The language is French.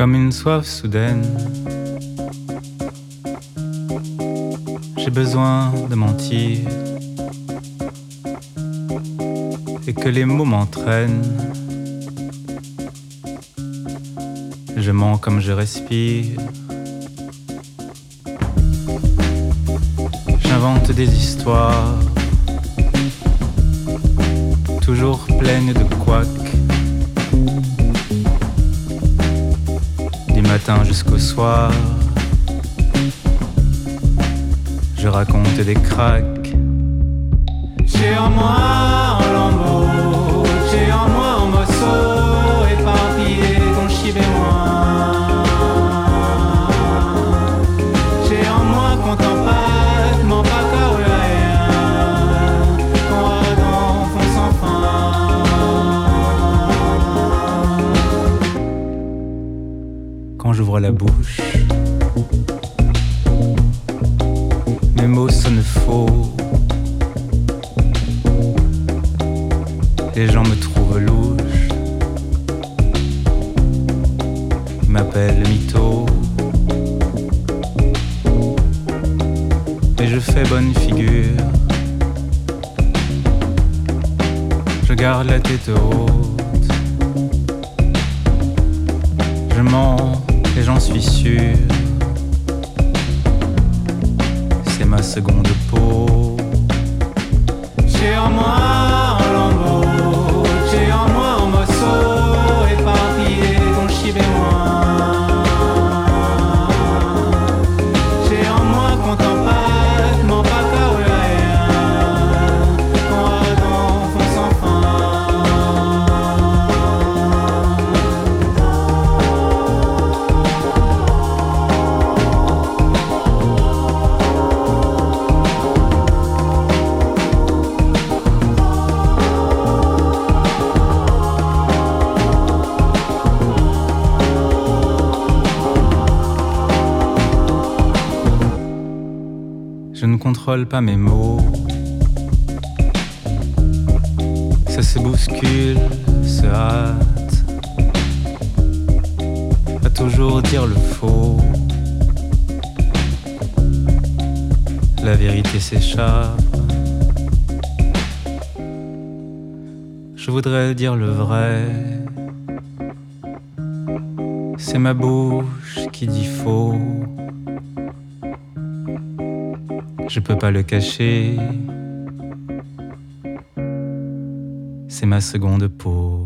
Comme une soif soudaine, j'ai besoin de mentir et que les mots m'entraînent. Je mens comme je respire. J'invente des histoires, toujours pleines de couacs. Du matin jusqu'au soir, je raconte des cracks. J'ai en moi un lambeau, j'ai en moi un morceau éparpillé dont chive et moi. J'ai en moi content pas, m'en pas qu'à rien, qu'on radon fond sans fin. Quand j'ouvre la bouche, mes mots sonnent faux. Les gens me trouvent louche, ils m'appellent mytho. Mais je fais bonne figure, je garde la tête haute. Je mens et j'en suis sûr, c'est ma seconde peau. J'ai en moi un lambeau, j'ai en moi un morceau éparpillé dont chive et moi. J'ai en moi content pas, m'en pas qu'à rien, qu'on radon fond sans Je ne contrôle pas mes mots, ça se bouscule, se hâte, à toujours dire le faux. La vérité s'échappe, je voudrais dire le vrai. C'est ma bouche qui dit faux. Je peux pas le cacher, c'est ma seconde peau.